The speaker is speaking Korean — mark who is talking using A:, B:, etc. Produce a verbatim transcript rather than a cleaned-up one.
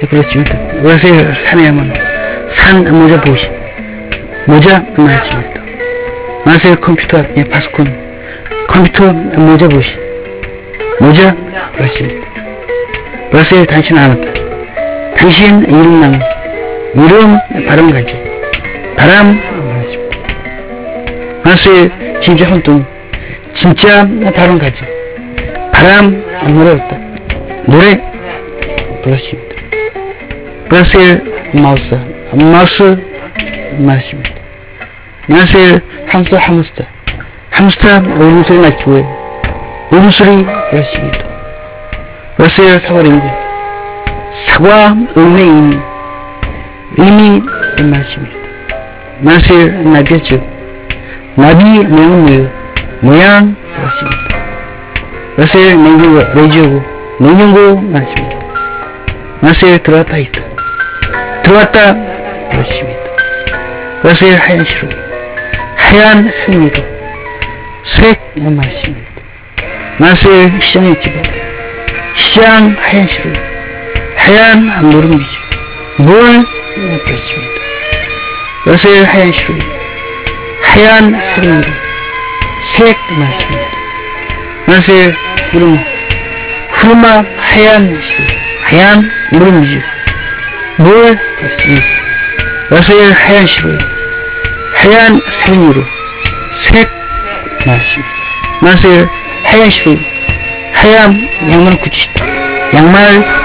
A: 그렇습니다. 그래서 산에 가면 산 모자 보시 모자 말씀입니다. 마세요 컴퓨터 예, 파스콘 컴퓨터 모자 보시 모자 그렇습니다. 그래서 당신 알았다. 당신 이름 나무 이름 바람 가지 바람 말씀입니다. 마세요 진짜 혼돈 진짜 바람 가지 바람 노래 없다 노래 그렇습니다. 브라셀 마우스 마우스 말씀입니다. 브라셀 함스터 함스터 함스터 울음소리 낳기고요. 울음소리 그렇습니다. 브라셀 사과링고 사과 음의 의미 의미 말씀입니다. 브라셀 나비죠 나비 모양 모양 모양 그렇습니다. 브라셀 냉장고 내지고 냉장고 말씀입니다. 브라셀 들어왔다 있다 들어왔다 그렇습니다. 브라셀 하얀 시로 하얀 흙미로 색 말씀입니다. 브라셀 시장에 집어 시장 하얀 시로 하얀 무릎이죠 물 그렇습니다. 브라셀 하얀 시로 하얀 흙미로 색 말씀입니다. 브라셀 구름 후르마 하얀 시로 하얀 무릎이죠 물 그렇습니다. 브라셀 하얀 시로 하얀 흙미로 색 말씀입니다. 브라셀 하얀 시로 하얀 양말 굳히다 양말